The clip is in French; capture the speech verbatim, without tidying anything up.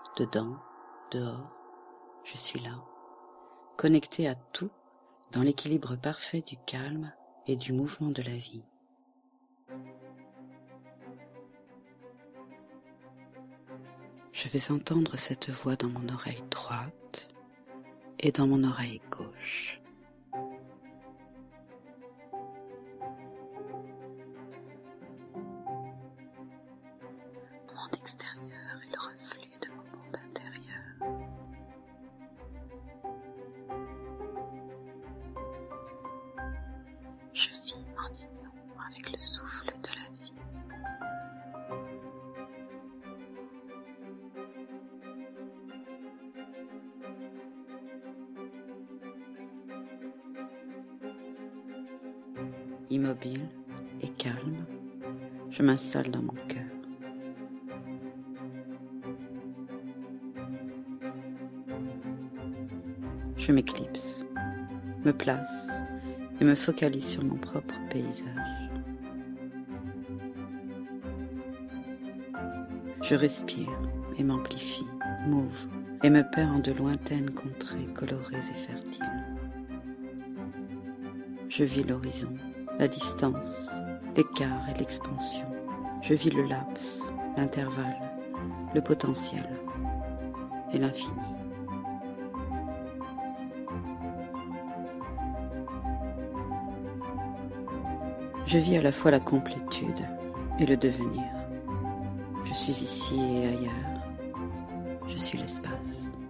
dedans, dehors, je suis là, connecté à tout dans l'équilibre parfait du calme et du mouvement de la vie. Je vais entendre cette voix dans mon oreille droite et dans mon oreille gauche. Mon monde extérieur est le reflet de mon monde intérieur. Je vis en union avec le souffle de la vie. Immobile et calme, je m'installe dans mon cœur. Je m'éclipse, me place et me focalise sur mon propre paysage. Je respire et m'amplifie, m'ouvre et me perds en de lointaines contrées colorées et fertiles. Je vis l'horizon, la distance, l'écart et l'expansion. Je vis le laps, l'intervalle, le potentiel et l'infini. Je vis à la fois la complétude et le devenir. Je suis ici et ailleurs. Je suis l'espace.